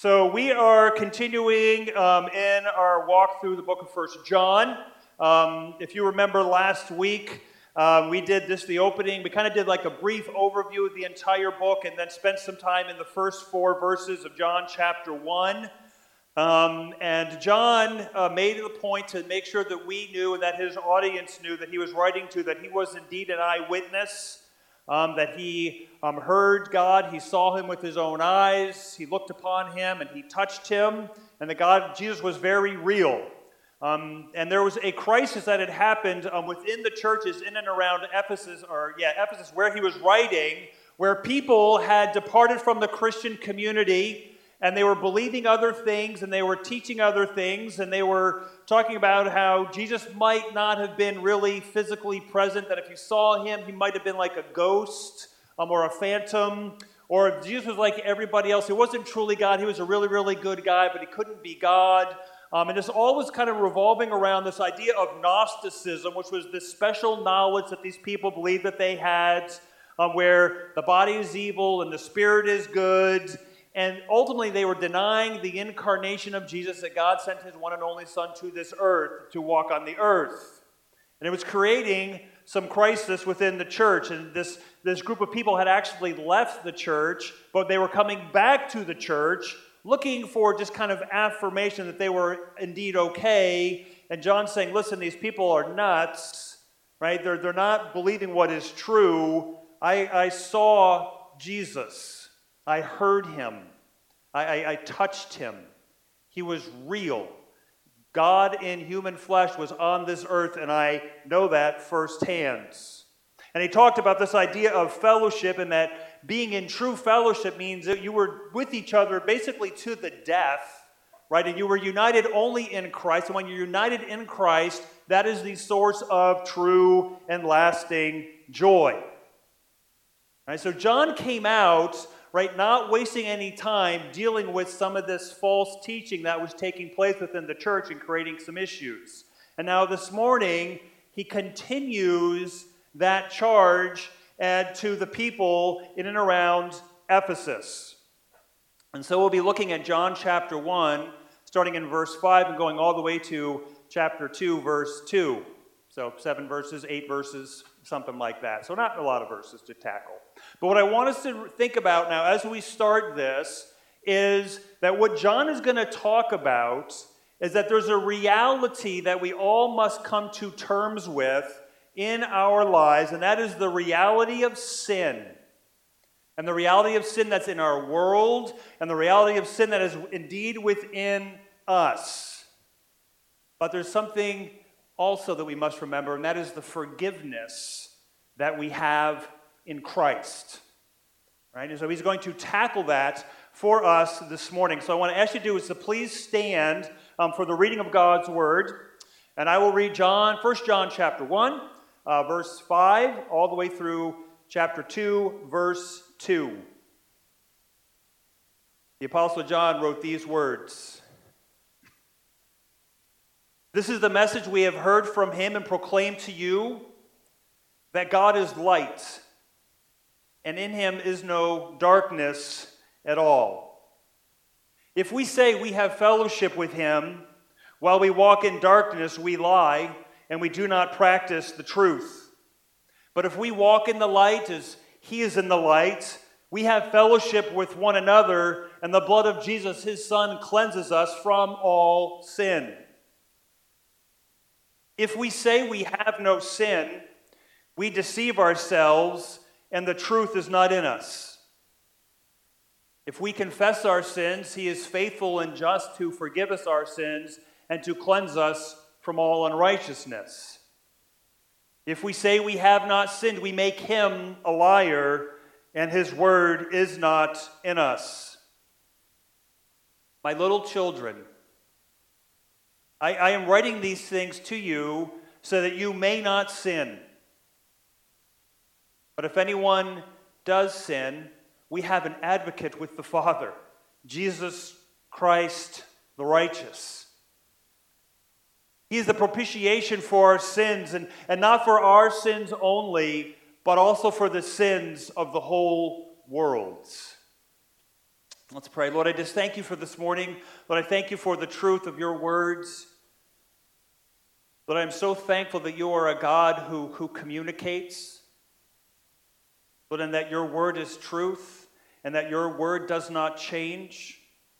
So we are continuing in our walk through the book of 1 John. If you remember last week, we did the opening. We kind of did like a brief overview of the entire book and then spent some time in the first 4 verses of John chapter 1. And John made it a point to make sure that we knew and that his audience knew that he was writing to, that he was indeed an eyewitness. That he heard God, he saw him with his own eyes, he looked upon him and he touched him, and that Jesus was very real. And there was a crisis that had happened within the churches in and around Ephesus, where he was writing, where people had departed from the Christian community, and they were believing other things, and they were teaching other things, and they were talking about how Jesus might not have been really physically present, that if you saw him, he might have been like a ghost or a phantom, or if Jesus was like everybody else. He wasn't truly God. He was a really, really good guy, but he couldn't be God. And this all was kind of revolving around this idea of Gnosticism, which was this special knowledge that these people believed that they had, where the body is evil and the spirit is good. And ultimately, they were denying the incarnation of Jesus, that God sent his one and only Son to this earth to walk on the earth. And it was creating some crisis within the church. And this group of people had actually left the church, but they were coming back to the church looking for just kind of affirmation that they were indeed okay. And John's saying, listen, these people are nuts, right? They're not believing what is true. I saw Jesus. I heard him. I touched him. He was real. God in human flesh was on this earth, and I know that firsthand. And he talked about this idea of fellowship, and that being in true fellowship means that you were with each other basically to the death, right? And you were united only in Christ. And when you're united in Christ, that is the source of true and lasting joy. Right? So John came out, right, not wasting any time dealing with some of this false teaching that was taking place within the church and creating some issues. And now this morning, he continues that charge to the people in and around Ephesus. And so we'll be looking at John chapter 1, starting in verse 5 and going all the way to chapter 2, verse 2. So 7 verses, 8 verses, something like that. So not a lot of verses to tackle. But what I want us to think about now as we start this is that what John is going to talk about is that there's a reality that we all must come to terms with in our lives, and that is the reality of sin. And the reality of sin that's in our world, and the reality of sin that is indeed within us. But there's something also that we must remember, and that is the forgiveness that we have in Christ. Right? And so he's going to tackle that for us this morning. So I want to ask you to do is to please stand for the reading of God's word. And I will read 1 John chapter 1, verse 5, all the way through chapter 2, verse 2. The Apostle John wrote these words. This is the message we have heard from him and proclaimed to you, that God is light, and in him is no darkness at all. If we say we have fellowship with him while we walk in darkness, we lie, and we do not practice the truth. But if we walk in the light as he is in the light, we have fellowship with one another, and the blood of Jesus, his Son, cleanses us from all sin. If we say we have no sin, we deceive ourselves, and the truth is not in us. If we confess our sins, he is faithful and just to forgive us our sins and to cleanse us from all unrighteousness. If we say we have not sinned, we make him a liar, and his word is not in us. My little children, I am writing these things to you so that you may not sin. But if anyone does sin, we have an advocate with the Father, Jesus Christ the righteous. He is the propitiation for our sins, and not for our sins only, but also for the sins of the whole world. Let's pray. Lord, I just thank you for this morning. Lord, I thank you for the truth of your words. Lord, I'm so thankful that you are a God who communicates. Lord, and that your word is truth, and that your word does not change.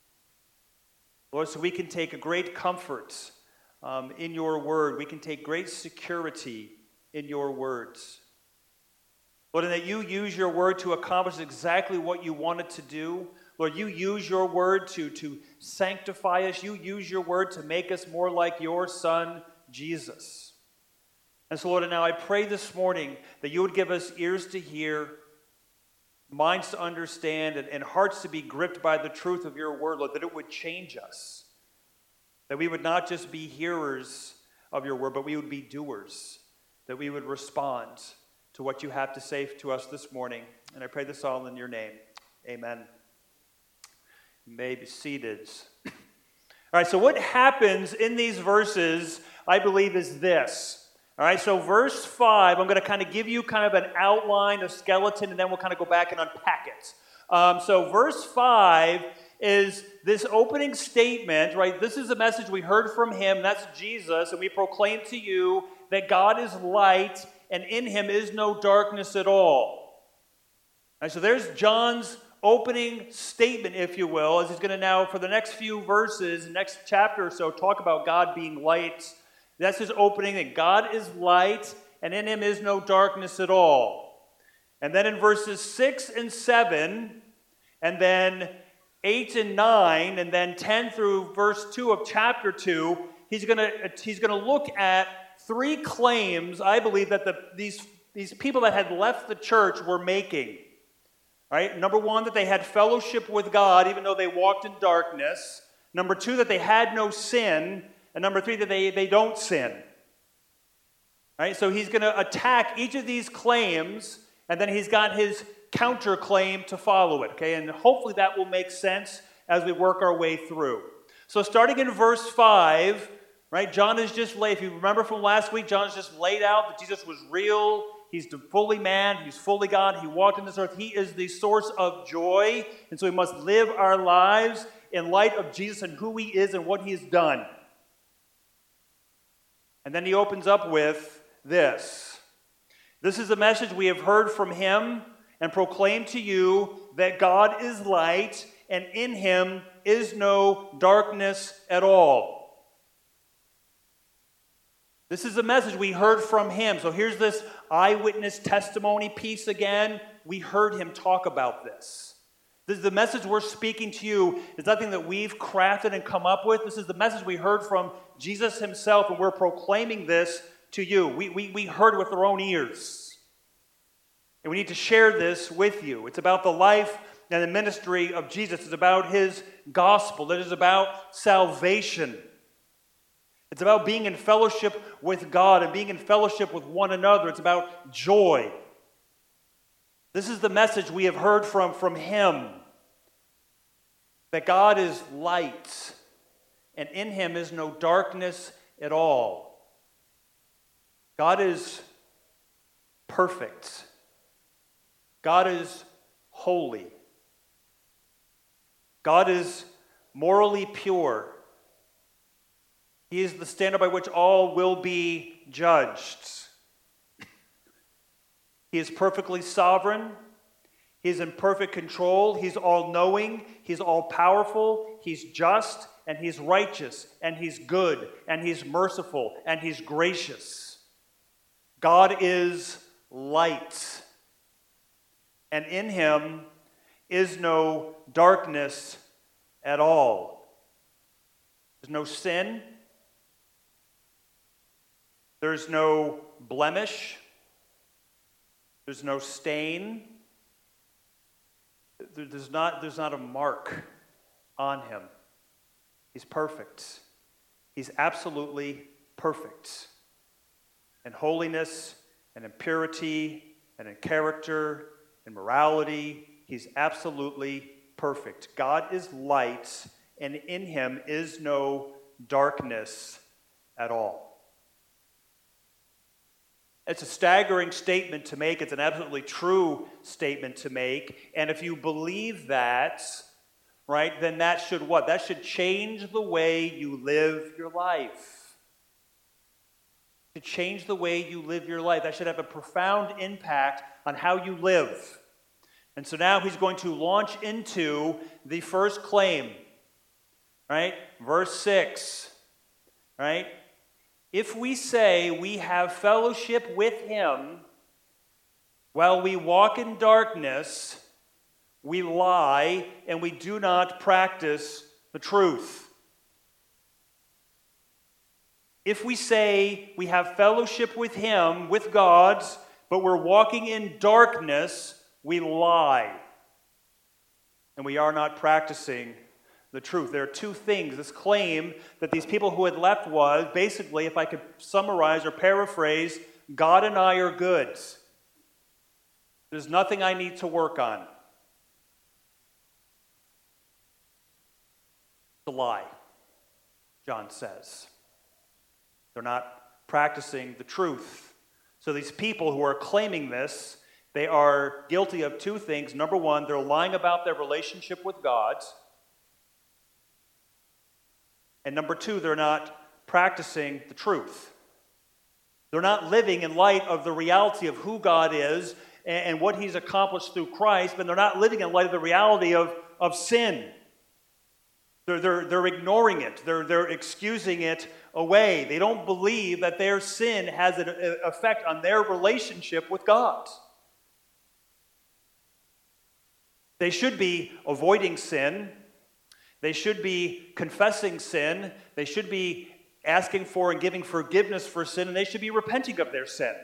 Lord, so we can take a great comfort in your word. We can take great security in your words. Lord, and that you use your word to accomplish exactly what you want it to do. Lord, you use your word to sanctify us. You use your word to make us more like your Son, Jesus. And so, Lord, and now I pray this morning that you would give us ears to hear, minds to understand, and hearts to be gripped by the truth of your word, Lord, that it would change us. That we would not just be hearers of your word, but we would be doers. That we would respond to what you have to say to us this morning. And I pray this all in your name. Amen. You may be seated. All right, so what happens in these verses, I believe, is this. All right, so verse 5, I'm going to kind of give you kind of an outline, a skeleton, and then we'll kind of go back and unpack it. So verse 5 is this opening statement, right? This is the message we heard from him, that's Jesus, and we proclaim to you that God is light, and in him is no darkness at all. And so there's John's opening statement, if you will, as he's going to now, for the next few verses, next chapter or so, talk about God being light. That's his opening, that God is light, and in him is no darkness at all. And then in verses 6 and 7, and then 8 and 9, and then 10 through verse 2 of chapter 2, he's going to look at three claims, I believe, that these people that had left the church were making. Right? Number one, that they had fellowship with God even though they walked in darkness. Number two, that they had no sin. And number three, that they don't sin. Right? So he's going to attack each of these claims, and then he's got his counterclaim to follow it. Okay? And hopefully that will make sense as we work our way through. So starting in verse 5, right, John is just laid, if you remember from last week, John's just laid out that Jesus was real. He's fully man. He's fully God. He walked in this earth. He is the source of joy. And so we must live our lives in light of Jesus and who he is and what he has done. And then he opens up with this. This is a message we have heard from him and proclaim to you that God is light, and in him is no darkness at all. This is a message we heard from him. So here's this eyewitness testimony piece again. We heard him talk about this. This is the message we're speaking to you. It's nothing that we've crafted and come up with. This is the message we heard from Jesus himself, and we're proclaiming this to you. We heard it with our own ears. And we need to share this with you. It's about the life and the ministry of Jesus. It's about his gospel. It is about salvation. It's about being in fellowship with God and being in fellowship with one another. It's about joy. This is the message we have heard from him. That God is light, and in him is no darkness at all. God is perfect. God is holy. God is morally pure. He is the standard by which all will be judged. He is perfectly sovereign. He is in perfect control. He's all-knowing. He's all-powerful. He's just, and he's righteous, and he's good, and he's merciful, and he's gracious. God is light, and in him is no darkness at all. There's no sin. There's no blemish. There's no stain. There's not a mark on him. He's perfect. He's absolutely perfect. In holiness and in purity and in character and morality, he's absolutely perfect. God is light, and in him is no darkness at all. It's a staggering statement to make. It's an absolutely true statement to make. And if you believe that, right, then that should what? That should change the way you live your life. To change the way you live your life. That should have a profound impact on how you live. And so now he's going to launch into the first claim, right? Verse 6, right? If we say we have fellowship with him while we walk in darkness, we lie and we do not practice the truth. If we say we have fellowship with him, with God, but we're walking in darkness, we lie. And we are not practicing the truth. There are two things. This claim that these people who had left was, basically, if I could summarize or paraphrase, God and I are good. There's nothing I need to work on. It's a lie, John says. They're not practicing the truth. So these people who are claiming this, they are guilty of two things. Number one, they're lying about their relationship with God. And number two, they're not practicing the truth. They're not living in light of the reality of who God is and what he's accomplished through Christ, but they're not living in light of the reality of sin. They're ignoring it. They're excusing it away. They don't believe that their sin has an effect on their relationship with God. They should be avoiding sin. They should be confessing sin. They should be asking for and giving forgiveness for sin, and they should be repenting of their sin.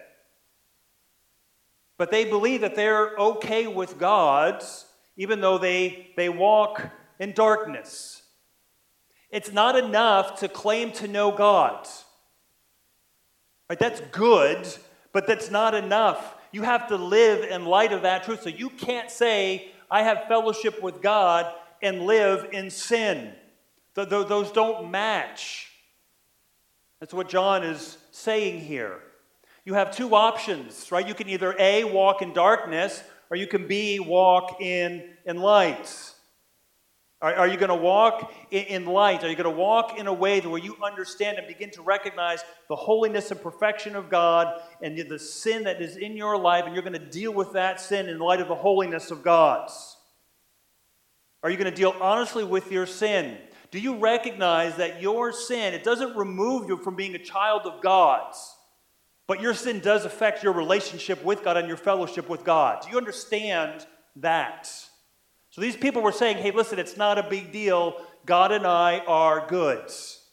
But they believe that they're okay with God, even though they walk in darkness. It's not enough to claim to know God. Right? That's good, but that's not enough. You have to live in light of that truth. So you can't say, I have fellowship with God and live in sin. Those don't match. That's what John is saying here. You have two options, right? You can either A, walk in darkness, or you can B, walk in light. Are you going to walk in light? Are you going to walk in a way where you understand and begin to recognize the holiness and perfection of God and the sin that is in your life, and you're going to deal with that sin in light of the holiness of God's? Are you going to deal honestly with your sin? Do you recognize that your sin, it doesn't remove you from being a child of God's, but your sin does affect your relationship with God and your fellowship with God? Do you understand that? So these people were saying, hey, listen, it's not a big deal. God and I are good.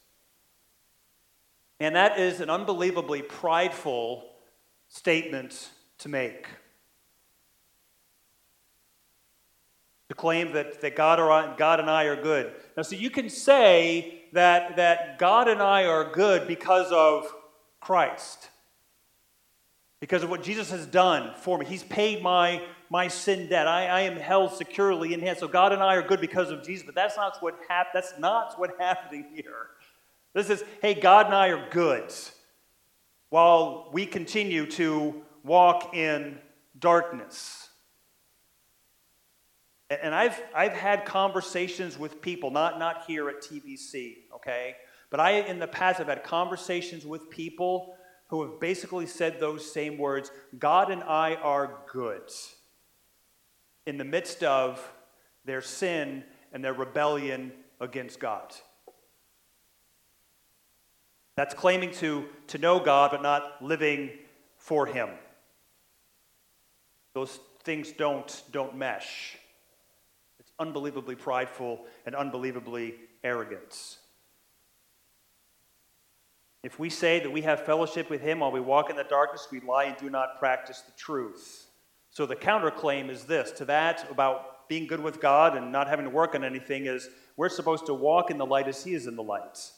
And that is an unbelievably prideful statement to make. To claim that God and I are good. Now, so you can say that God and I are good because of Christ. Because of what Jesus has done for me. He's paid my sin debt. I am held securely in Him. So God and I are good because of Jesus. But that's not what's happening here. This is, hey, God and I are good while we continue to walk in darkness. And I've had conversations with people, not here at TBC, okay? But in the past, have had conversations with people who have basically said those same words. God and I are good in the midst of their sin and their rebellion against God. That's claiming to know God, but not living for Him. Those things don't mesh. It's unbelievably prideful and unbelievably arrogant. If we say that we have fellowship with Him while we walk in the darkness, we lie and do not practice the truth. So the counterclaim is this to that about being good with God and not having to work on anything is we're supposed to walk in the light as He is in the light.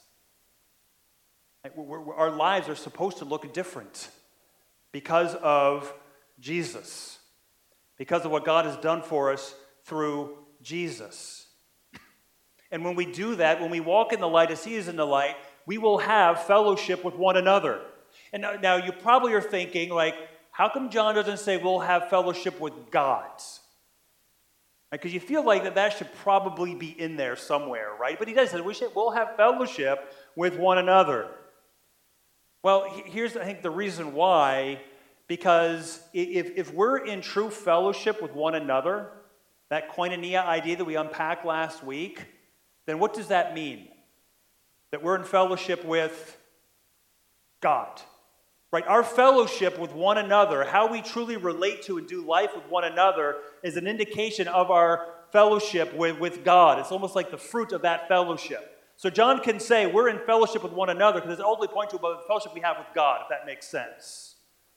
Our lives are supposed to look different because of Jesus, because of what God has done for us through Jesus. And when we do that, when we walk in the light as He is in the light, we will have fellowship with one another. And now you probably are thinking, like, how come John doesn't say we'll have fellowship with God? Because you feel like that should probably be in there somewhere, right? But he does say we'll have fellowship with one another. Well, here's, I think, the reason why. Because if we're in true fellowship with one another, that koinonia idea that we unpacked last week, then what does that mean? That we're in fellowship with God. Right? Our fellowship with one another, how we truly relate to and do life with one another, is an indication of our fellowship with God. It's almost like the fruit of that fellowship. So John can say we're in fellowship with one another because it's ultimately pointing to the fellowship we have with God, if that makes sense.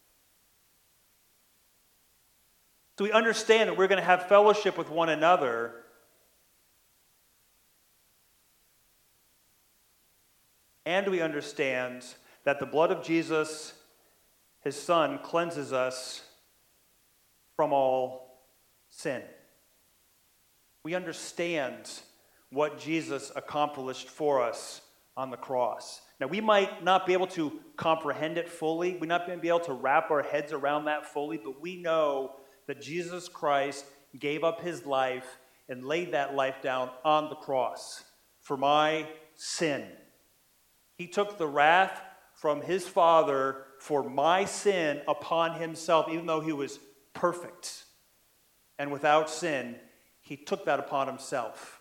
So we understand that we're going to have fellowship with one another. And we understand that the blood of Jesus, his Son, cleanses us from all sin. We understand what Jesus accomplished for us on the cross. Now, we might not be able to comprehend it fully. We might not be able to wrap our heads around that fully, but we know that Jesus Christ gave up his life and laid that life down on the cross for my sin. He took the wrath from his Father for my sin upon himself, even though he was perfect and without sin. He took that upon himself.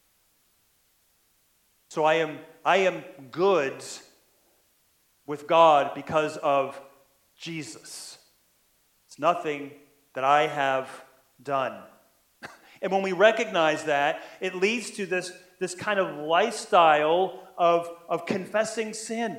So I am good with God because of Jesus. It's nothing that I have done. And when we recognize that, it leads to this kind of lifestyle of confessing sin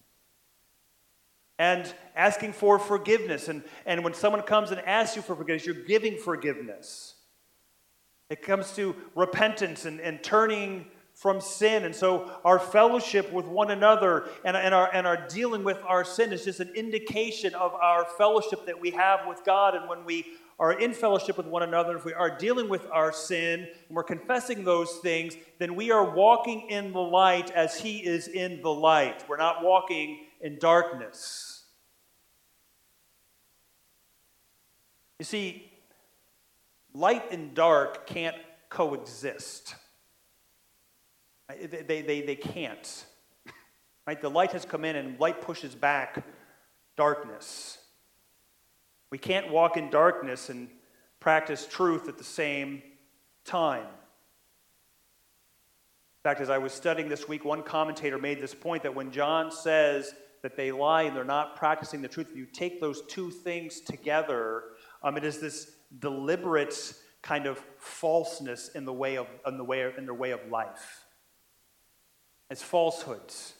and asking for forgiveness. And when someone comes and asks you for forgiveness, you're giving forgiveness. It comes to repentance and turning from sin. And so our fellowship with one another and our dealing with our sin is just an indication of our fellowship that we have with God. And when we are in fellowship with one another, if we are dealing with our sin and we're confessing those things, then we are walking in the light as he is in the light. We're not walking in darkness. You see, light and dark can't coexist. They can't. Right? The light has come in and light pushes back darkness. We can't walk in darkness and practice truth at the same time. In fact, as I was studying this week, one commentator made this point that when John says that they lie and they're not practicing the truth, if you take those two things together, it is this deliberate kind of falseness in their way of life. It's falsehoods.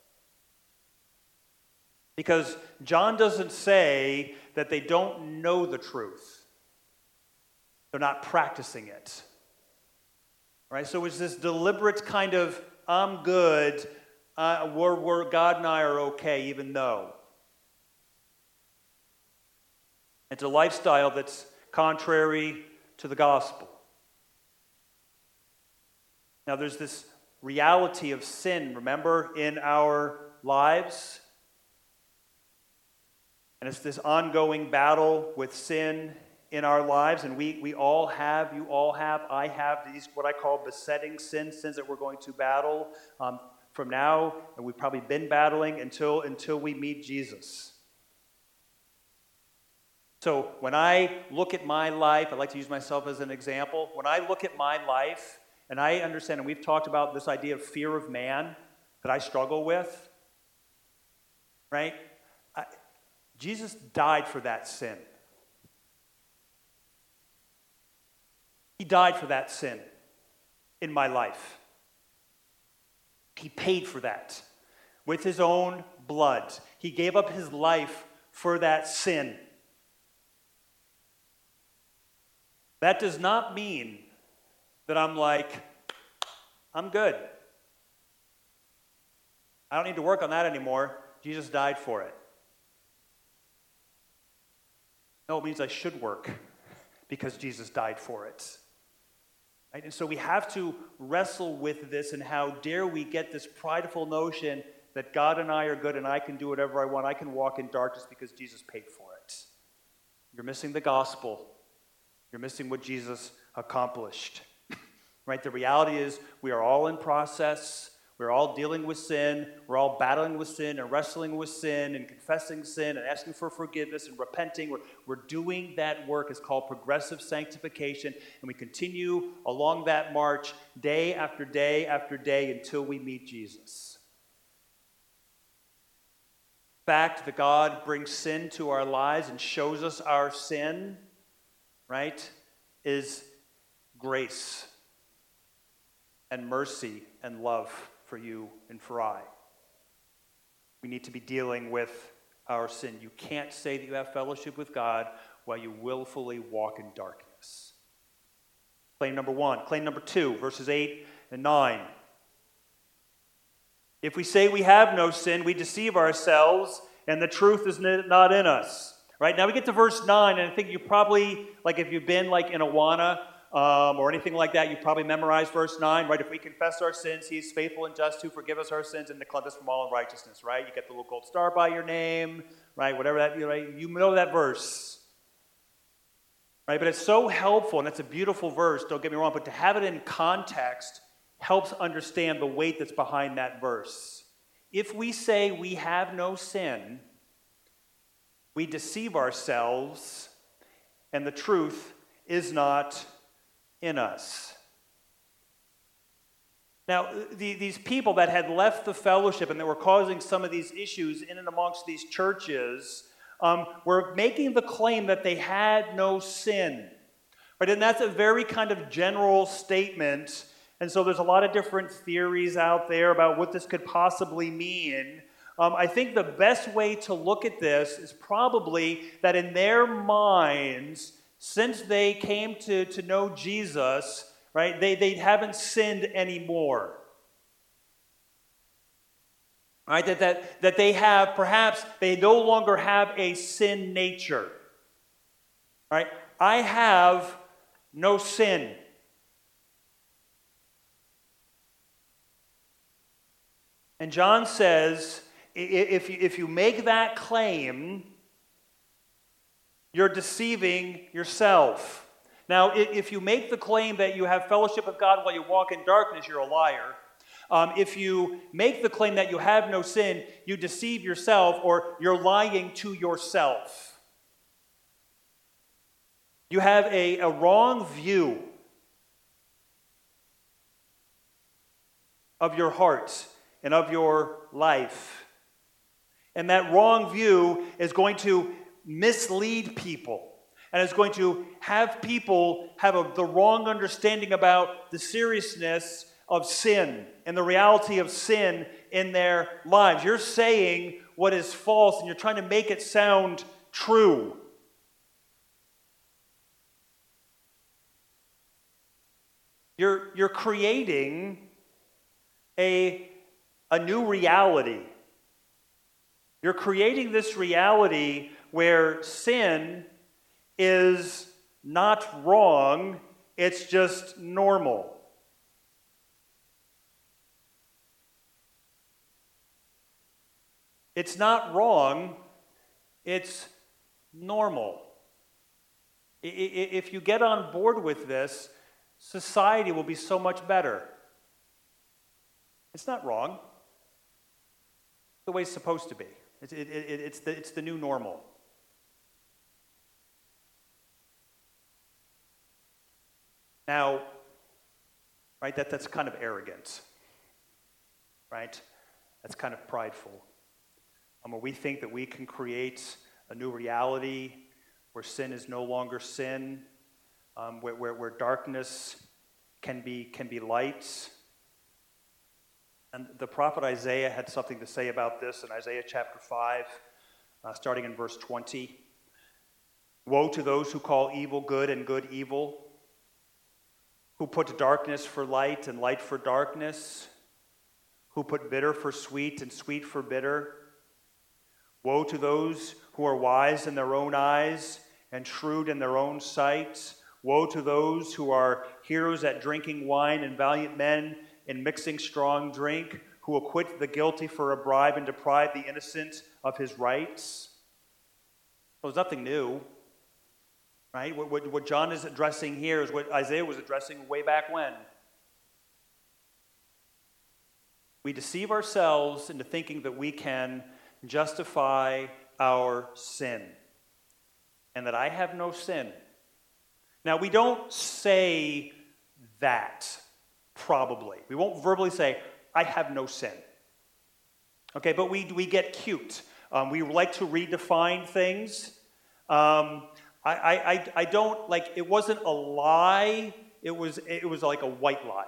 Because John doesn't say that they don't know the truth. They're not practicing it. Right? So it's this deliberate kind of, I'm good, we're God and I are okay, even though. It's a lifestyle that's contrary to the gospel. Now there's this reality of sin, remember, in our lives. And it's this ongoing battle with sin in our lives. And we all have, you all have, I have these what I call besetting sins that we're going to battle from now, and we've probably been battling until we meet Jesus. So when I look at my life, I like to use myself as an example. When I look at my life, and I understand, and we've talked about this idea of fear of man that I struggle with, right? Jesus died for that sin. He died for that sin in my life. He paid for that with his own blood. He gave up his life for that sin. That does not mean that I'm like, I'm good. I don't need to work on that anymore. Jesus died for it. No, it means I should work because Jesus died for it. Right? And so we have to wrestle with this, and how dare we get this prideful notion that God and I are good and I can do whatever I want. I can walk in darkness because Jesus paid for it. You're missing the gospel. You're missing what Jesus accomplished. Right? The reality is we are all in process. We're all dealing with sin. We're all battling with sin and wrestling with sin and confessing sin and asking for forgiveness and repenting. We're doing that work. It's called progressive sanctification. And we continue along that march day after day after day until we meet Jesus. The fact that God brings sin to our lives and shows us our sin, right, is grace and mercy and love for you and for I. We need to be dealing with our sin. You can't say that you have fellowship with God while you willfully walk in darkness. Claim number 1. Claim number 2, verses 8 and 9. If we say we have no sin, we deceive ourselves, and the truth is not in us. Right? Now we get to verse 9, and I think you probably, like if you've been like in Awana, or anything like that, you probably memorized verse 9, right? If we confess our sins, He's faithful and just to forgive us our sins and to cleanse us from all unrighteousness, right? You get the little gold star by your name, right? Whatever that, right? You know that verse, right? But it's so helpful, and it's a beautiful verse, don't get me wrong, but to have it in context helps understand the weight that's behind that verse. If we say we have no sin, we deceive ourselves, and the truth is not in us. Now, these people that had left the fellowship and that were causing some of these issues in and amongst these churches were making the claim that they had no sin. Right? And that's a very kind of general statement. And so there's a lot of different theories out there about what this could possibly mean. I think the best way to look at this is probably that in their minds, since they came to know Jesus, right, they haven't sinned anymore. Right? That they have, perhaps they no longer have a sin nature. Right? I have no sin. And John says, if you make that claim, you're deceiving yourself. Now, if you make the claim that you have fellowship with God while you walk in darkness, you're a liar. If you make the claim that you have no sin, you deceive yourself, or you're lying to yourself. You have a wrong view of your heart and of your life. And that wrong view is going to mislead people. And it's going to have people have the wrong understanding about the seriousness of sin and the reality of sin in their lives. You're saying what is false and you're trying to make it sound true. You're creating a new reality. You're creating this reality where sin is not wrong, it's just normal. It's not wrong, it's normal. If you get on board with this, society will be so much better. It's not wrong. It's the way it's supposed to be. It's the new normal. Now, right, that's kind of arrogant, right? That's kind of prideful. Where we think that we can create a new reality where sin is no longer sin, where darkness can be light. And the prophet Isaiah had something to say about this in Isaiah chapter 5, starting in verse 20. Woe to those who call evil good and good evil, who put darkness for light and light for darkness, who put bitter for sweet and sweet for bitter. Woe to those who are wise in their own eyes and shrewd in their own sight. Woe to those who are heroes at drinking wine and valiant men in mixing strong drink, who acquit the guilty for a bribe and deprive the innocent of his rights. Well, there's nothing new. right? What John is addressing here is what Isaiah was addressing way back when. We deceive ourselves into thinking that we can justify our sin and that I have no sin. Now, we don't say that, probably. We won't verbally say, I have no sin. Okay, but we get cute. We like to redefine things. I don't, like, it wasn't a lie. It was like a white lie.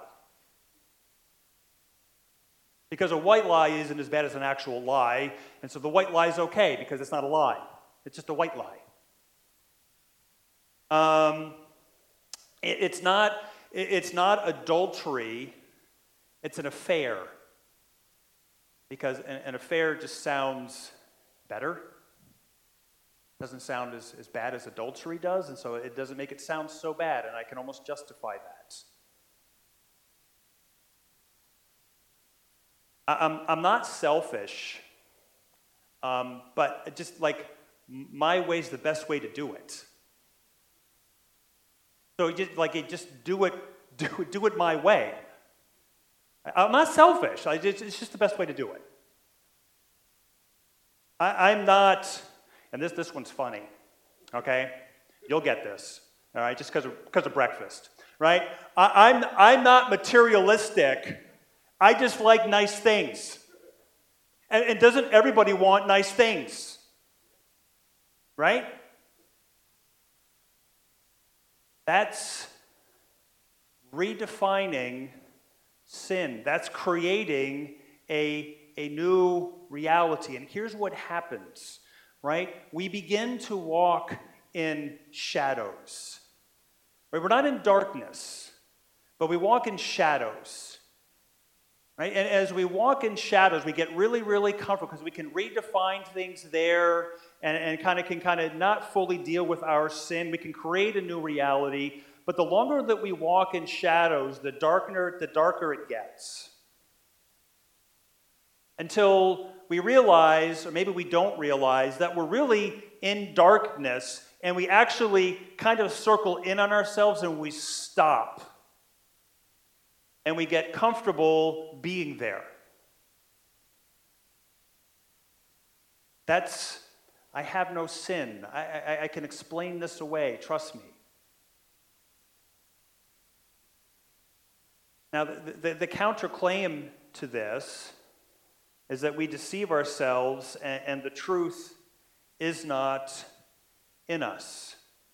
Because a white lie isn't as bad as an actual lie, and so the white lie is okay because it's not a lie. It's just a white lie. It's not adultery, it's an affair. Because an affair just sounds better. Doesn't sound as bad as adultery does, and so it doesn't make it sound so bad, and I can almost justify that. I'm not selfish, but just like my way's the best way to do it. So just do it my way. I'm not selfish. It's just the best way to do it. I'm not, and this one's funny. Okay, you'll get this. All right, just because of breakfast, right? I'm not materialistic. I just like nice things. And doesn't everybody want nice things? Right? That's redefining sin. That's creating a new reality. And here's what happens, right? We begin to walk in shadows. Right? We're not in darkness, but we walk in shadows. Right? And as we walk in shadows, we get really, really comfortable because we can redefine things there and can not fully deal with our sin. We can create a new reality. But the longer that we walk in shadows, the darker it gets. Until we realize, or maybe we don't realize, that we're really in darkness and we actually kind of circle in on ourselves and we stop. And we get comfortable being there. I have no sin. I can explain this away, trust me. Now, the counterclaim to this is that we deceive ourselves and the truth is not in us.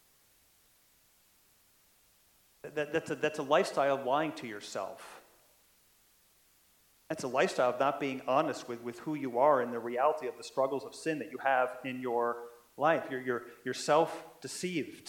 That's a lifestyle of lying to yourself. That's a lifestyle of not being honest with who you are and the reality of the struggles of sin that you have in your life. You're self-deceived.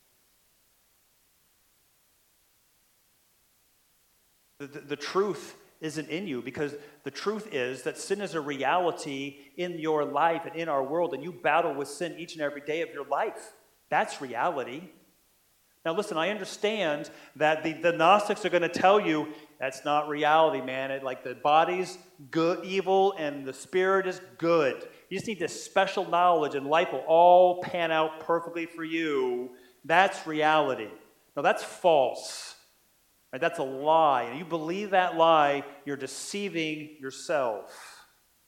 The truth isn't in you because the truth is that sin is a reality in your life and in our world, and you battle with sin each and every day of your life. That's reality. Now listen, I understand that the Gnostics are going to tell you that's not reality, man. Like the body's good, evil, and the spirit is good. You just need this special knowledge, and life will all pan out perfectly for you. That's reality. No, that's false. Right? That's a lie. And you believe that lie, you're deceiving yourself.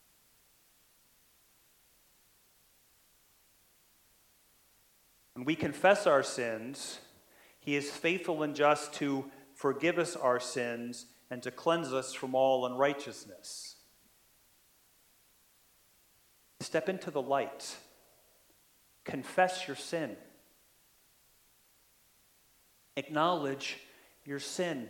When we confess our sins, He is faithful and just to forgive us our sins and to cleanse us from all unrighteousness. Step into the light. Confess your sin. Acknowledge your sin.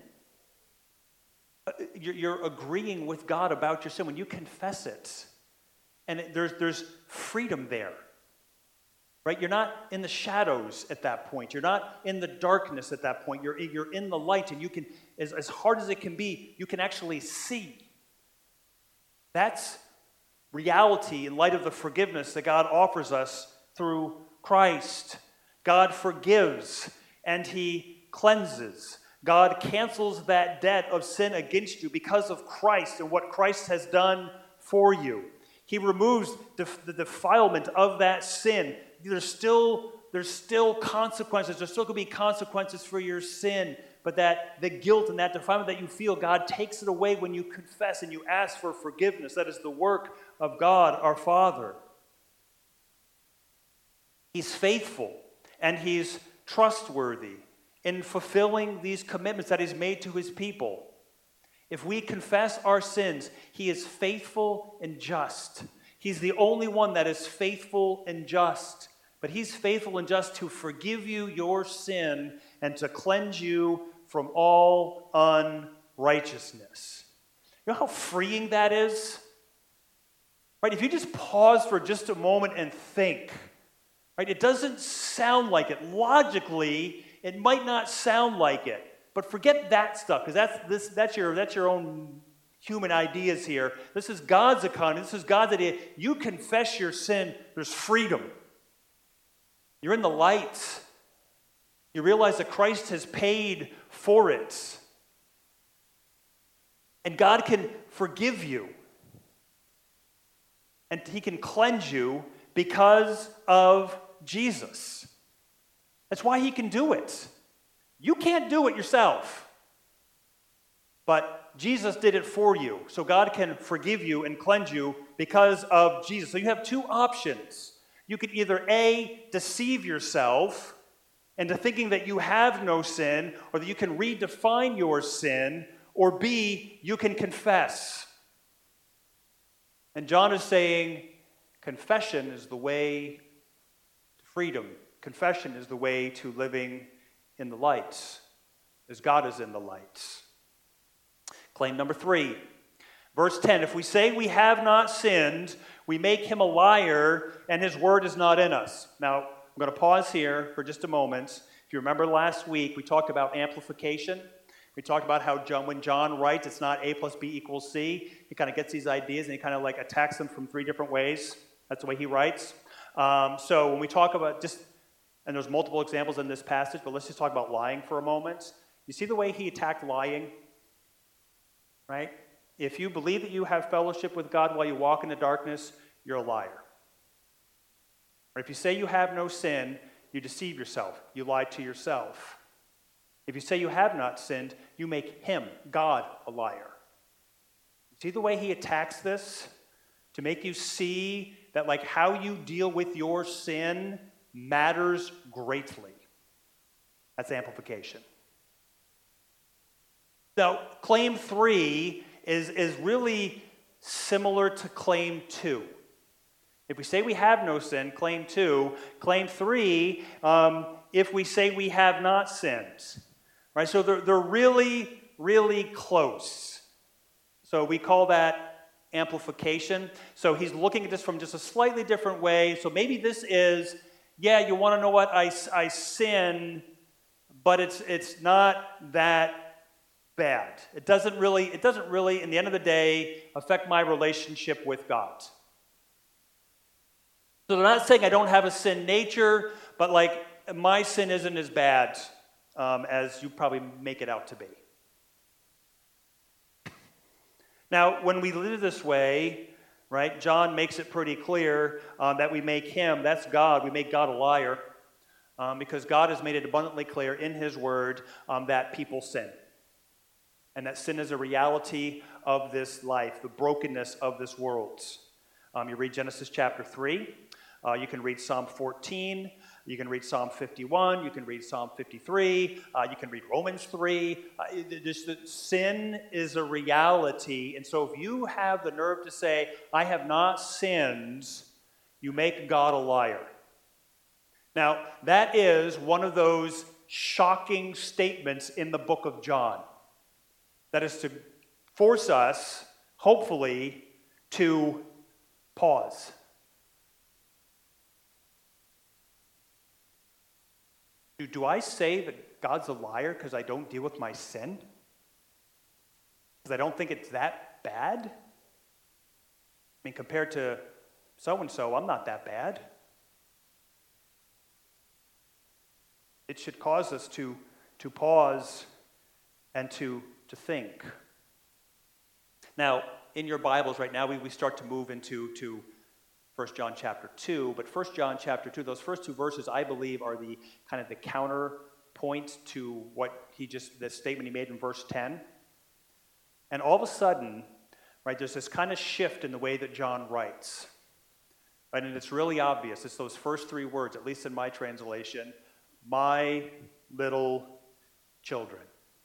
You're agreeing with God about your sin when you confess it. And there's freedom there. Right? You're not in the shadows at that point. You're not in the darkness at that point. You're in the light, and you can, as hard as it can be, you can actually see. That's reality in light of the forgiveness that God offers us through Christ. God forgives, and He cleanses. God cancels that debt of sin against you because of Christ and what Christ has done for you. He removes the defilement of that sin. There's still there's still consequences. There's still going to be consequences for your sin. But that the guilt and that defilement that you feel, God takes it away when you confess and you ask for forgiveness. That is the work of God, our Father. He's faithful and He's trustworthy in fulfilling these commitments that He's made to His people. If we confess our sins, He is faithful and just. He's the only one that is faithful and just. But He's faithful and just to forgive you your sin and to cleanse you from all unrighteousness. You know how freeing that is? Right? If you just pause for just a moment and think, right? It doesn't sound like it. Logically, it might not sound like it. But forget that stuff, because that's your own human ideas here. This is God's economy. This is God's idea. You confess your sin, there's freedom. You're in the light. You realize that Christ has paid for it. And God can forgive you. And He can cleanse you because of Jesus. That's why He can do it. You can't do it yourself. But Jesus did it for you. So God can forgive you and cleanse you because of Jesus. So you have two options. You could either A, deceive yourself into thinking that you have no sin, or that you can redefine your sin, or B, you can confess. And John is saying, confession is the way to freedom. Confession is the way to living in the light, as God is in the light. Claim number 3, verse 10, if we say we have not sinned, we make Him a liar, and His word is not in us. Now, I'm going to pause here for just a moment. If you remember last week, we talked about amplification. We talked about how when John writes, it's not A plus B equals C. He kind of gets these ideas and he kind of like attacks them from 3 different ways. That's the way he writes. So when we talk about and there's multiple examples in this passage, but let's just talk about lying for a moment. You see the way he attacked lying? Right? If you believe that you have fellowship with God while you walk in the darkness, you're a liar. Or if you say you have no sin, you deceive yourself. You lie to yourself. If you say you have not sinned, you make Him, God, a liar. See the way he attacks this? To make you see that like how you deal with your sin matters greatly. That's amplification. Now, claim 3 is really similar to claim 2. If we say we have no sin, claim 2. Claim 3, if we say we have not sinned. Right? So they're really, really close. So we call that amplification. So he's looking at this from just a slightly different way. So maybe this is, yeah, you want to know what? I sin, but it's not that bad. It doesn't really, in the end of the day, affect my relationship with God. So they're not saying I don't have a sin nature, but like my sin isn't as bad as you probably make it out to be. Now, when we live this way, right, John makes it pretty clear that we make Him, that's God, we make God a liar, because God has made it abundantly clear in His Word that people sin. And that sin is a reality of this life, the brokenness of this world. You read Genesis chapter 3. You can read Psalm 14. You can read Psalm 51. You can read Psalm 53. You can read Romans 3. Sin is a reality. And so if you have the nerve to say, I have not sinned, you make God a liar. Now, that is one of those shocking statements in the book of John. That is to force us, hopefully, to pause. Do I say that God's a liar because I don't deal with my sin? Because I don't think it's that bad? I mean, compared to so-and-so, I'm not that bad. It should cause us to pause and to think. Now, in your Bibles right now, we start to move into 1 John chapter 2, but 1 John chapter 2, those first two verses, I believe, are the kind of the counterpoint to the statement he made in verse 10. And all of a sudden, right, there's this kind of shift in the way that John writes. Right, and it's really obvious. It's those first three words, at least in my translation, my little children.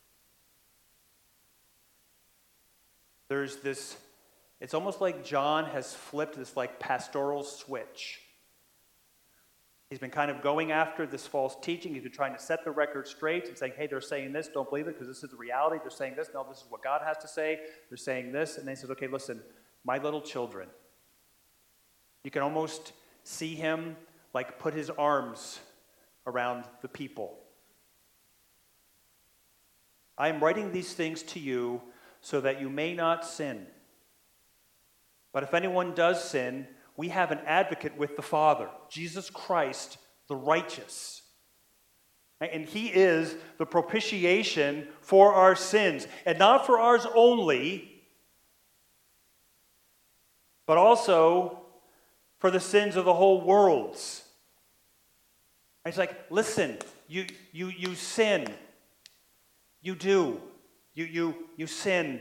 There's this, it's almost like John has flipped this like pastoral switch. He's been kind of going after this false teaching. He's been trying to set the record straight and saying, hey, they're saying this, don't believe it because this is the reality. They're saying this, no, this is what God has to say. They're saying this. And then he says, okay, listen, my little children. You can almost see him like put his arms around the people. I am writing these things to you so that you may not sin. But if anyone does sin, we have an advocate with the Father, Jesus Christ, the righteous. And he is the propitiation for our sins. And not for ours only, but also for the sins of the whole world. It's like, listen, you sin. You do. You sin.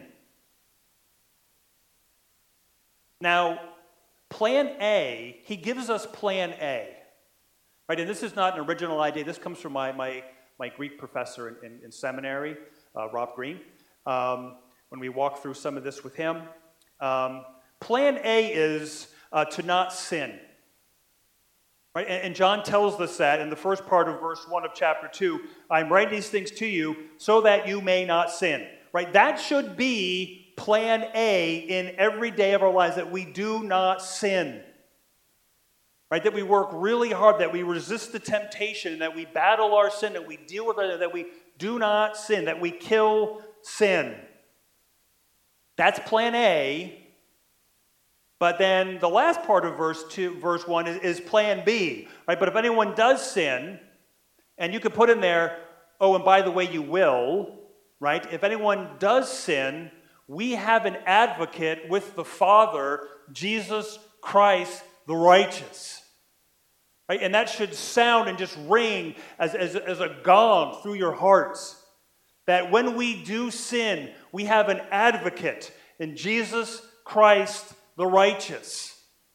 Now, Plan A, he gives us Plan A. Right? And this is not an original idea. This comes from my Greek professor in seminary, Rob Green. When we walk through some of this with him. Plan A is to not sin. Right? And John tells us that in the first part of verse 1 of chapter 2, I'm writing these things to you so that you may not sin. Right? That should be plan A in every day of our lives, that we do not sin. Right? That we work really hard, that we resist the temptation, that we battle our sin, that we deal with it, that we do not sin, that we kill sin. That's plan A. But then the last part of verse 1 is plan B, right? But if anyone does sin, and you could put in there, oh, and by the way, you will, right? If anyone does sin, we have an advocate with the Father, Jesus Christ, the righteous. Right? And that should sound and just ring as a gong through your hearts. That when we do sin, we have an advocate in Jesus Christ, the righteous.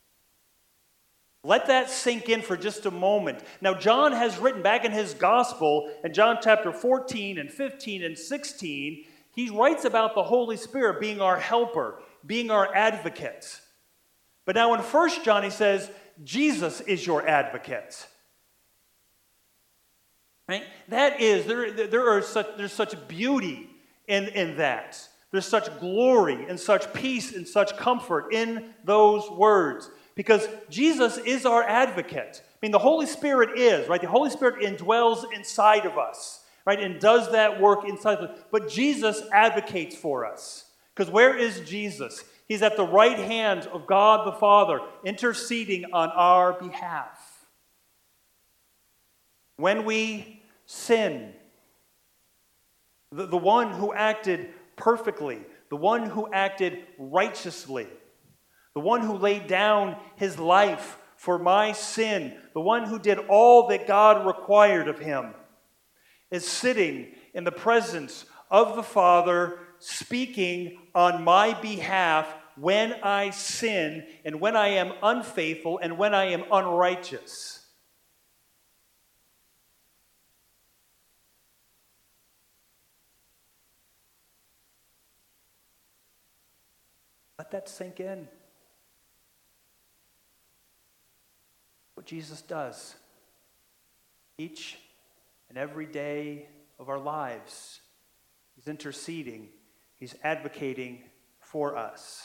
Let that sink in for just a moment. Now, John has written back in his gospel, in John chapter 14 and 15 and 16, he writes about the Holy Spirit being our helper, being our advocate. But now in 1 John, he says, Jesus is your advocate. Right? That is, there's such beauty in that. There's such glory and such peace and such comfort in those words. Because Jesus is our advocate. I mean, the Holy Spirit is, right? The Holy Spirit indwells inside of us, right? And does that work inside of us. But Jesus advocates for us. Because where is Jesus? He's at the right hand of God the Father, interceding on our behalf. When we sin, the one who acted perfectly, the one who acted righteously, the one who laid down his life for my sin, the one who did all that God required of him, is sitting in the presence of the Father, speaking on my behalf when I sin and when I am unfaithful and when I am unrighteous. Let that sink in. What Jesus does each and every day of our lives. He's interceding. He's advocating for us.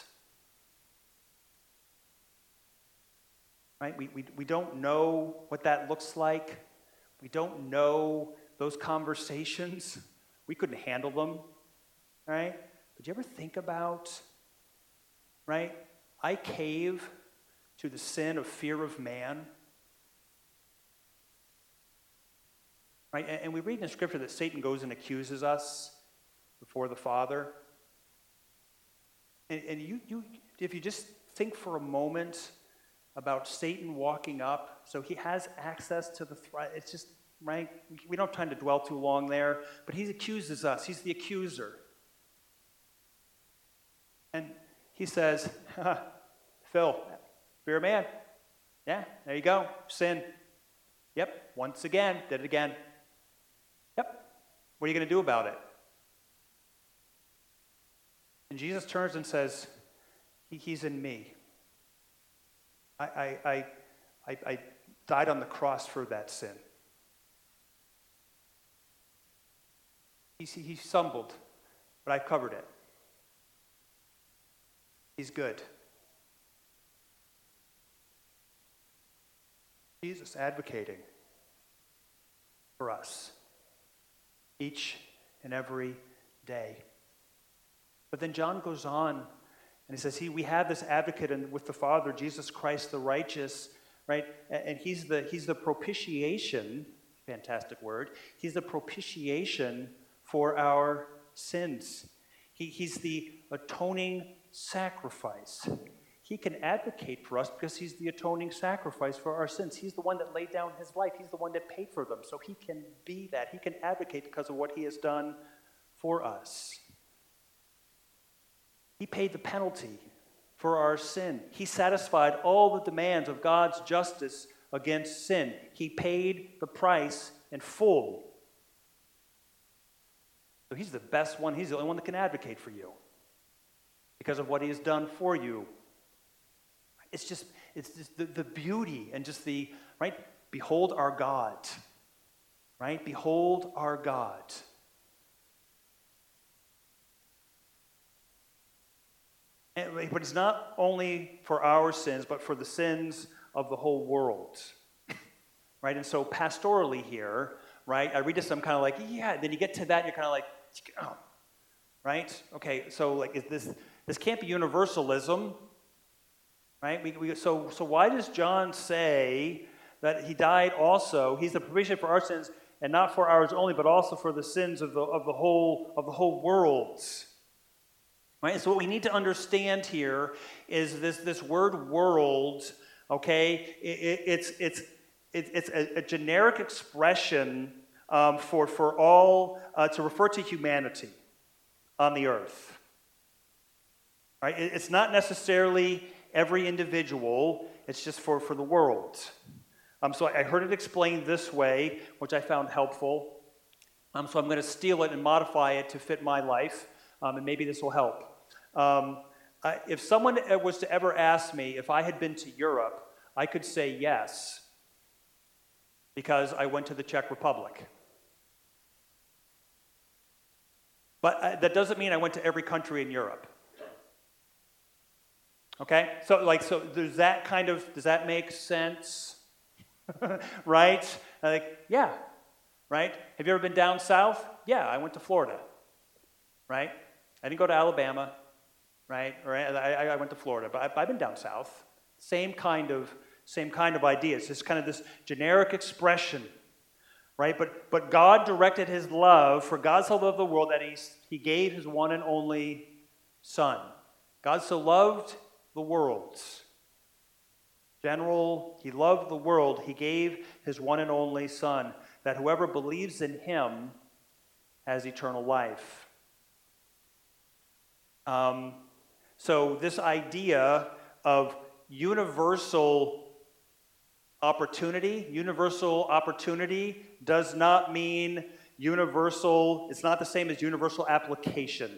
Right? We don't know what that looks like. We don't know those conversations. We couldn't handle them. Right? But you ever think about, right? I cave to the sin of fear of man. Right? And we read in the scripture that Satan goes and accuses us before the Father. And you if you just think for a moment about Satan walking up. So he has access to the throne. It's just, right? We don't have time to dwell too long there. But he accuses us. He's the accuser. And he says, Phil, you're a man. Yeah, there you go. Sin. Yep, once again, did it again. Yep, what are you going to do about it? And Jesus turns and says, He's in me. I died on the cross for that sin. He stumbled, but I've covered it. He's good. Jesus advocating for us each and every day. But then John goes on and he says, we have this advocate with the Father, Jesus Christ the righteous, right? And he's the propitiation, fantastic word. He's the propitiation for our sins. He's the atoning sacrifice. He can advocate for us because he's the atoning sacrifice for our sins. He's the one that laid down his life. He's the one that paid for them. So he can be that. He can advocate because of what he has done for us. He paid the penalty for our sin. He satisfied all the demands of God's justice against sin. He paid the price in full. So he's the best one. He's the only one that can advocate for you because of what he has done for you. It's just the beauty and just the, right? Behold our God. Right? Behold our God. But it's not only for our sins, but for the sins of the whole world. Right? And so pastorally here, right? I read this, I'm kind of like, yeah. Then you get to that, and you're kind of like, oh. Right? Okay, so like, is this can't be universalism. Right? So why does John say that he died also? He's the propitiation for our sins, and not for ours only, but also for the sins of the whole world. Right? So what we need to understand here is this word "world." Okay, it's a generic expression for all to refer to humanity on the earth. Right? It's not necessarily every individual, it's just for the world. So I heard it explained this way, which I found helpful. So I'm going to steal it and modify it to fit my life, and maybe this will help. If someone was to ever ask me if I had been to Europe, I could say yes, because I went to the Czech Republic. But that doesn't mean I went to every country in Europe. Okay, so there's that kind of, does that make sense? Right? Yeah, right? Have you ever been down south? Yeah, I went to Florida, right? I didn't go to Alabama, right? Or I went to Florida, but I've been down south. Same kind of idea. It's just kind of this generic expression, right? But God directed his love, for God so loved the world that he gave his one and only Son. God so loved the world. General, he loved the world. He gave his one and only Son, that whoever believes in him has eternal life. So this idea of universal opportunity does not mean universal, it's not the same as universal application.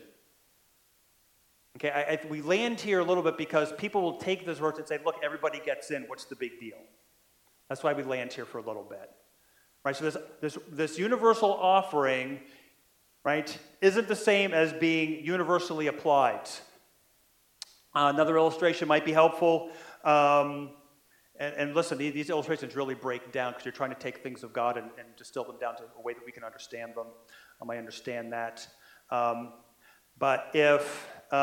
Okay, we land here a little bit because people will take this verse and say, look, everybody gets in, what's the big deal? That's why we land here for a little bit. Right, so this universal offering, right, isn't the same as being universally applied. Another illustration might be helpful. And listen, these illustrations really break down because you're trying to take things of God and distill them down to a way that we can understand them. I understand that. But if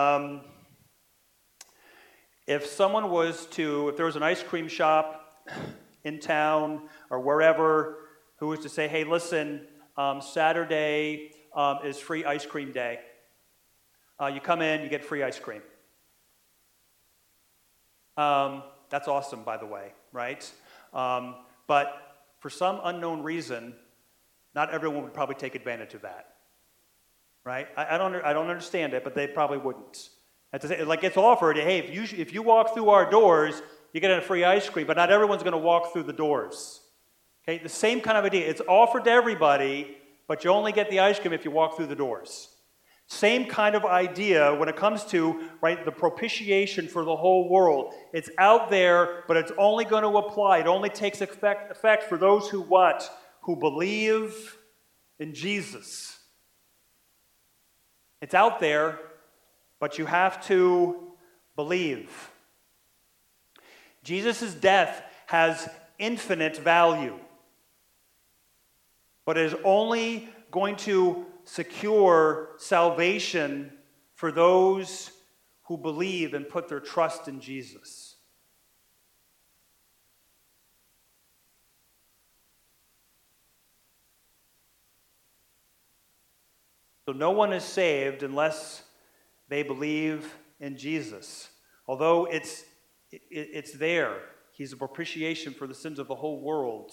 someone was to, if there was an ice cream shop in town or wherever who was to say, hey, listen, Saturday is free ice cream day. You come in, you get free ice cream. That's awesome, by the way, right? But for some unknown reason, not everyone would probably take advantage of that, right? I don't understand it, but they probably wouldn't. Like it's offered, hey, if you walk through our doors, you get a free ice cream, but not everyone's going to walk through the doors. Okay, the same kind of idea. It's offered to everybody, but you only get the ice cream if you walk through the doors. Same kind of idea when it comes to, right, the propitiation for the whole world. It's out there, but it's only going to apply. It only takes effect for those who what? Who believe in Jesus. It's out there, but you have to believe. Jesus' death has infinite value, but it is only going to secure salvation for those who believe and put their trust in Jesus. So no one is saved unless they believe in Jesus. Although it's there, he's a propitiation for the sins of the whole world.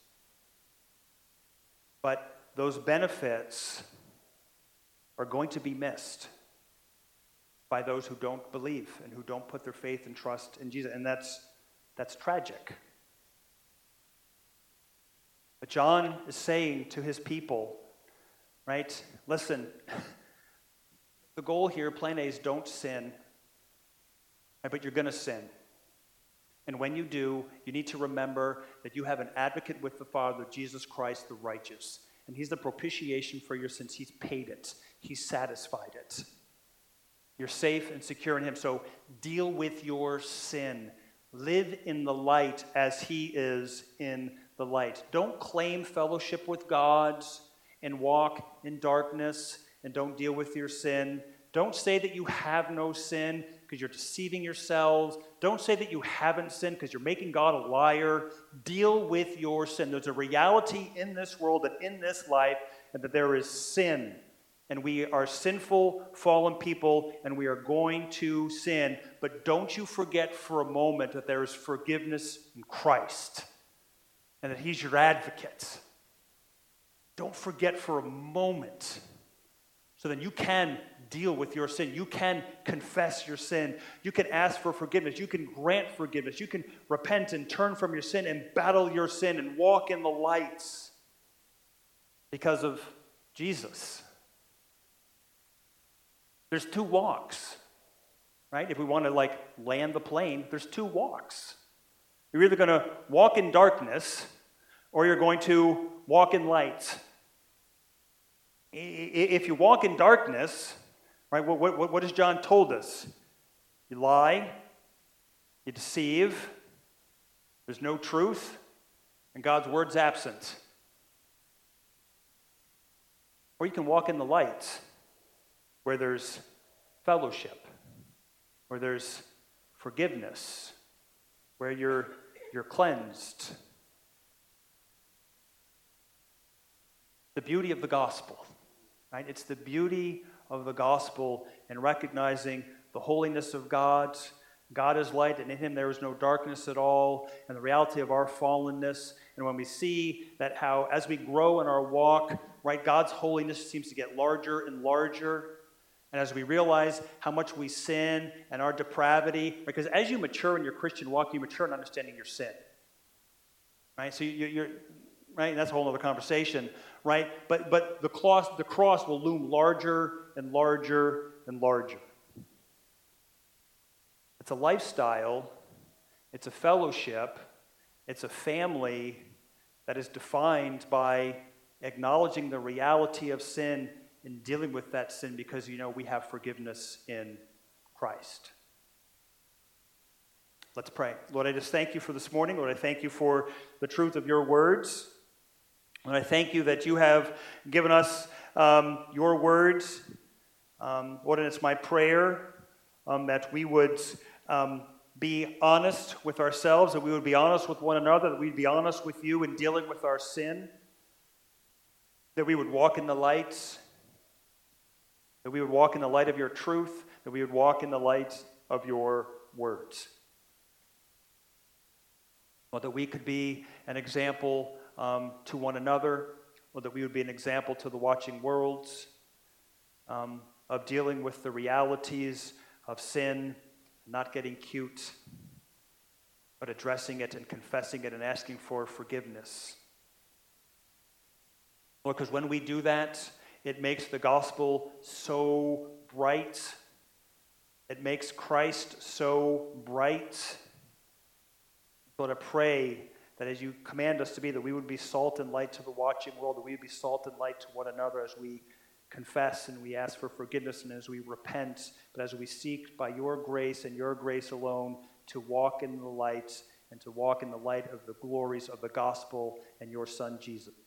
But those benefits are going to be missed by those who don't believe and who don't put their faith and trust in Jesus. And that's tragic. But John is saying to his people, right, listen, the goal here, plan A, is don't sin, right, but you're going to sin. And when you do, you need to remember that you have an advocate with the Father, Jesus Christ the righteous. And he's the propitiation for your sins. He's paid it. He's satisfied it. You're safe and secure in him. So deal with your sin. Live in the light as he is in the light. Don't claim fellowship with God and walk in darkness and don't deal with your sin. Don't say that you have no sin because you're deceiving yourselves. Don't say that you haven't sinned because you're making God a liar. Deal with your sin. There's a reality in this world and in this life, and that there is sin. And we are sinful, fallen people, and we are going to sin. But don't you forget for a moment that there is forgiveness in Christ and that he's your advocate. Don't forget for a moment. So then you can deal with your sin. You can confess your sin. You can ask for forgiveness. You can grant forgiveness. You can repent and turn from your sin and battle your sin and walk in the lights because of Jesus. There's two walks, right? If we want to land the plane, there's two walks. You're either going to walk in darkness or you're going to walk in light. If you walk in darkness, right, what has John told us? You lie, you deceive, there's no truth, and God's word's absent. Or you can walk in the light, where there's fellowship, where there's forgiveness, where you're cleansed. The beauty of the gospel. Right? It's the beauty of the gospel and recognizing the holiness of God. God is light, and in him there is no darkness at all, and the reality of our fallenness. And when we see that how, as we grow in our walk, right, God's holiness seems to get larger and larger. And as we realize how much we sin and our depravity, because as you mature in your Christian walk, you mature in understanding your sin. Right? So you're right, and that's a whole other conversation, right? But the cross will loom larger and larger and larger. It's a lifestyle, it's a fellowship, it's a family that is defined by acknowledging the reality of sin and dealing with that sin because we have forgiveness in Christ. Let's pray. Lord, I just thank you for this morning. Lord, I thank you for the truth of your words. And I thank you that you have given us your words. Lord, and it's my prayer that we would be honest with ourselves, that we would be honest with one another, that we'd be honest with you in dealing with our sin, that we would walk in the light, that we would walk in the light of your truth, that we would walk in the light of your words. Lord, that we could be an example to one another, or that we would be an example to the watching worlds, of dealing with the realities of sin, not getting cute, but addressing it and confessing it and asking for forgiveness. Lord, because when we do that, it makes the gospel so bright. It makes Christ so bright. Lord, I pray that as you command us to be, that we would be salt and light to the watching world, that we would be salt and light to one another as we confess and we ask for forgiveness and as we repent, but as we seek by your grace and your grace alone to walk in the light and to walk in the light of the glories of the gospel and your Son, Jesus.